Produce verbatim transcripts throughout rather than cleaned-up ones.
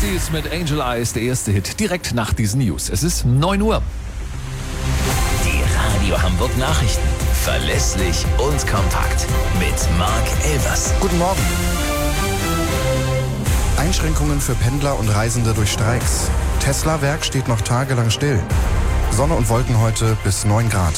Pixies mit Angel Eyes, der erste Hit, direkt nach diesen News. Es ist neun Uhr. Die Radio Hamburg Nachrichten. Verlässlich und kompakt. Mit Marc Elvers. Guten Morgen. Einschränkungen für Pendler und Reisende durch Streiks. Tesla-Werk steht noch tagelang still. Sonne und Wolken heute bis neun Grad.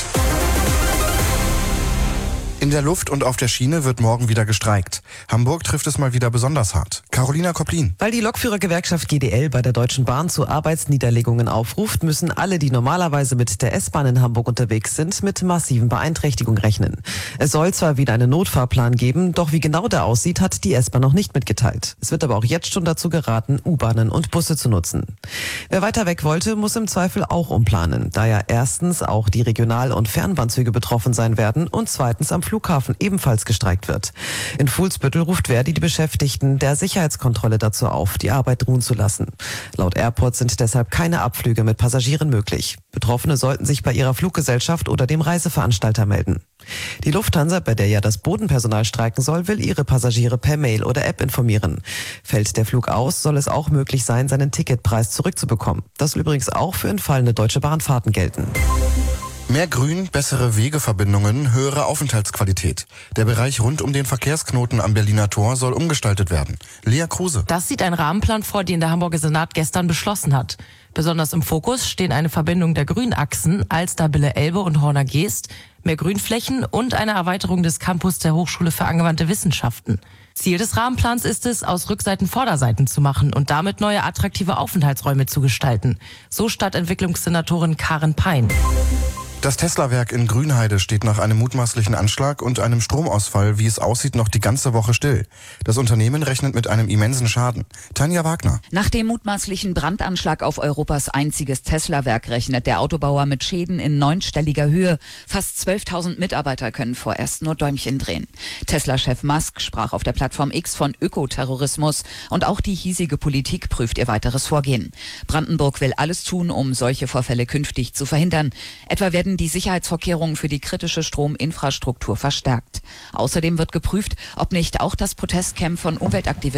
In der Luft und auf der Schiene wird morgen wieder gestreikt. Hamburg trifft es mal wieder besonders hart. Carolina Koplin. Weil die Lokführergewerkschaft G D L bei der Deutschen Bahn zu Arbeitsniederlegungen aufruft, müssen alle, die normalerweise mit der S-Bahn in Hamburg unterwegs sind, mit massiven Beeinträchtigungen rechnen. Es soll zwar wieder einen Notfahrplan geben, doch wie genau der aussieht, hat die S-Bahn noch nicht mitgeteilt. Es wird aber auch jetzt schon dazu geraten, U-Bahnen und Busse zu nutzen. Wer weiter weg wollte, muss im Zweifel auch umplanen, da ja erstens auch die Regional- und Fernbahnzüge betroffen sein werden und zweitens am Flughafen ebenfalls gestreikt wird. In Fuhlsbüttel ruft Verdi die Beschäftigten der Sicherheitskontrolle dazu auf, die Arbeit ruhen zu lassen. Laut Airport sind deshalb keine Abflüge mit Passagieren möglich. Betroffene sollten sich bei ihrer Fluggesellschaft oder dem Reiseveranstalter melden. Die Lufthansa, bei der ja das Bodenpersonal streiken soll, will ihre Passagiere per Mail oder App informieren. Fällt der Flug aus, soll es auch möglich sein, seinen Ticketpreis zurückzubekommen. Das soll übrigens auch für entfallene Deutsche Bahnfahrten gelten. Mehr Grün, bessere Wegeverbindungen, höhere Aufenthaltsqualität. Der Bereich rund um den Verkehrsknoten am Berliner Tor soll umgestaltet werden. Lea Kruse. Das sieht ein Rahmenplan vor, den der Hamburger Senat gestern beschlossen hat. Besonders im Fokus stehen eine Verbindung der Grünachsen Alster-Bille-Elbe und Horner-Geest, mehr Grünflächen und eine Erweiterung des Campus der Hochschule für angewandte Wissenschaften. Ziel des Rahmenplans ist es, aus Rückseiten Vorderseiten zu machen und damit neue attraktive Aufenthaltsräume zu gestalten. So Stadtentwicklungssenatorin Karen Pein. Das Tesla-Werk in Grünheide steht nach einem mutmaßlichen Anschlag und einem Stromausfall, wie es aussieht, noch die ganze Woche still. Das Unternehmen rechnet mit einem immensen Schaden. Tanja Wagner. Nach dem mutmaßlichen Brandanschlag auf Europas einziges Tesla-Werk rechnet der Autobauer mit Schäden in neunstelliger Höhe. Fast zwölftausend Mitarbeiter können vorerst nur Däumchen drehen. Tesla-Chef Musk sprach auf der Plattform X von Ökoterrorismus und auch die hiesige Politik prüft ihr weiteres Vorgehen. Brandenburg will alles tun, um solche Vorfälle künftig zu verhindern. Etwa werden die Sicherheitsvorkehrungen für die kritische Strominfrastruktur verstärkt. Außerdem wird geprüft, ob nicht auch das Protestcamp von Umweltaktivisten